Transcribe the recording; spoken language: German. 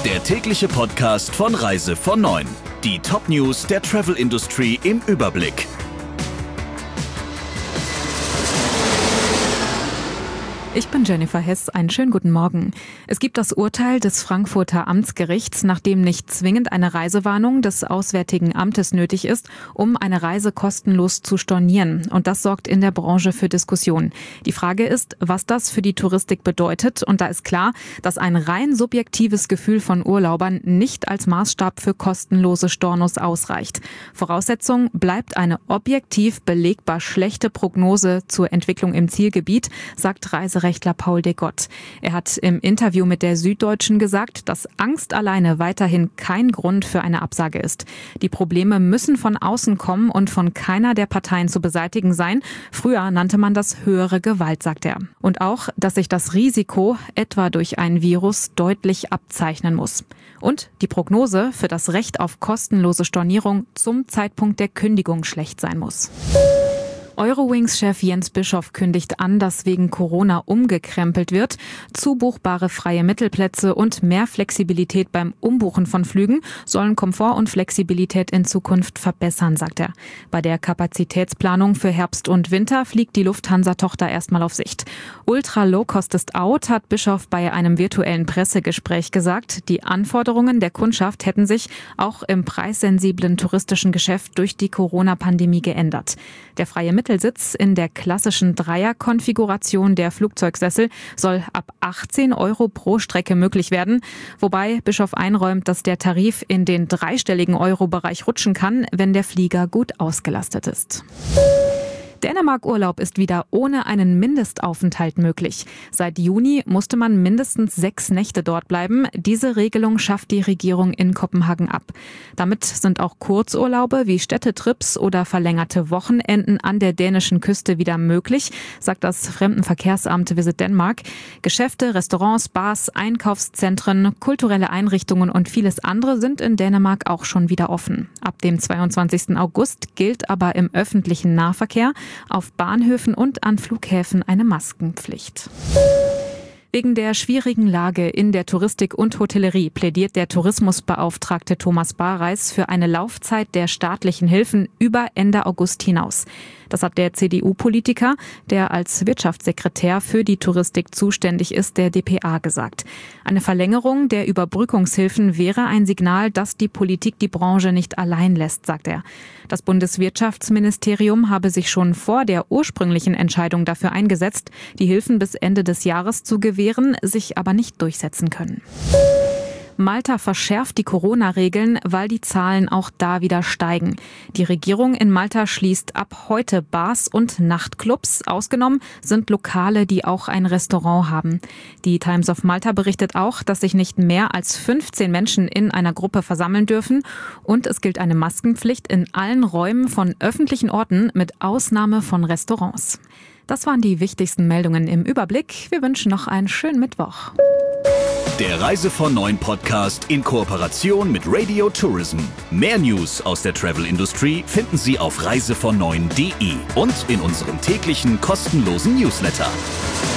Der tägliche Podcast von Reise von 9. Die Top-News der Travel-Industrie im Überblick. Ich bin Jennifer Hess, einen schönen guten Morgen. Es gibt das Urteil des Frankfurter Amtsgerichts, nachdem nicht zwingend eine Reisewarnung des Auswärtigen Amtes nötig ist, um eine Reise kostenlos zu stornieren. Und das sorgt in der Branche für Diskussionen. Die Frage ist, was das für die Touristik bedeutet. Und da ist klar, dass ein rein subjektives Gefühl von Urlaubern nicht als Maßstab für kostenlose Stornos ausreicht. Voraussetzung bleibt eine objektiv belegbar schlechte Prognose zur Entwicklung im Zielgebiet, sagt Reiserechtler Paul de Gott. Er hat im Interview mit der Süddeutschen gesagt, dass Angst alleine weiterhin kein Grund für eine Absage ist. Die Probleme müssen von außen kommen und von keiner der Parteien zu beseitigen sein. Früher nannte man das höhere Gewalt, sagt er. Und auch, dass sich das Risiko, etwa durch ein Virus, deutlich abzeichnen muss. Und die Prognose für das Recht auf kostenlose Stornierung zum Zeitpunkt der Kündigung schlecht sein muss. Eurowings-Chef Jens Bischoff kündigt an, dass wegen Corona umgekrempelt wird. Zu buchbare freie Mittelplätze und mehr Flexibilität beim Umbuchen von Flügen sollen Komfort und Flexibilität in Zukunft verbessern, sagt er. Bei der Kapazitätsplanung für Herbst und Winter fliegt die Lufthansa-Tochter erstmal auf Sicht. Ultra Low Cost ist out, hat Bischoff bei einem virtuellen Pressegespräch gesagt. Die Anforderungen der Kundschaft hätten sich auch im preissensiblen touristischen Geschäft durch die Corona-Pandemie geändert. Der freie Mittelsitz in der klassischen Dreier-Konfiguration der Flugzeugsessel soll ab 18 € pro Strecke möglich werden, wobei Bischoff einräumt, dass der Tarif in den dreistelligen Euro-Bereich rutschen kann, wenn der Flieger gut ausgelastet ist. Dänemark-Urlaub ist wieder ohne einen Mindestaufenthalt möglich. Seit Juni musste man mindestens 6 Nächte dort bleiben. Diese Regelung schafft die Regierung in Kopenhagen ab. Damit sind auch Kurzurlaube wie Städtetrips oder verlängerte Wochenenden an der dänischen Küste wieder möglich, sagt das Fremdenverkehrsamt Visit Denmark. Geschäfte, Restaurants, Bars, Einkaufszentren, kulturelle Einrichtungen und vieles andere sind in Dänemark auch schon wieder offen. Ab dem 22. August gilt aber im öffentlichen Nahverkehr auf Bahnhöfen und an Flughäfen eine Maskenpflicht. Wegen der schwierigen Lage in der Touristik und Hotellerie plädiert der Tourismusbeauftragte Thomas Bareis für eine Laufzeit der staatlichen Hilfen über Ende August hinaus. Das hat der CDU-Politiker, der als Wirtschaftssekretär für die Touristik zuständig ist, der dpa gesagt. Eine Verlängerung der Überbrückungshilfen wäre ein Signal, dass die Politik die Branche nicht allein lässt, sagt er. Das Bundeswirtschaftsministerium habe sich schon vor der ursprünglichen Entscheidung dafür eingesetzt, die Hilfen bis Ende des Jahres zu gewähren, sich aber nicht durchsetzen können. Malta verschärft die Corona-Regeln, weil die Zahlen auch da wieder steigen. Die Regierung in Malta schließt ab heute Bars und Nachtclubs. Ausgenommen sind Lokale, die auch ein Restaurant haben. Die Times of Malta berichtet auch, dass sich nicht mehr als 15 Menschen in einer Gruppe versammeln dürfen. Und es gilt eine Maskenpflicht in allen Räumen von öffentlichen Orten mit Ausnahme von Restaurants. Das waren die wichtigsten Meldungen im Überblick. Wir wünschen noch einen schönen Mittwoch. Der Reise von 9 Podcast in Kooperation mit Radio Tourism. Mehr News aus der Travel-Industrie finden Sie auf reisevon9.de und in unserem täglichen kostenlosen Newsletter.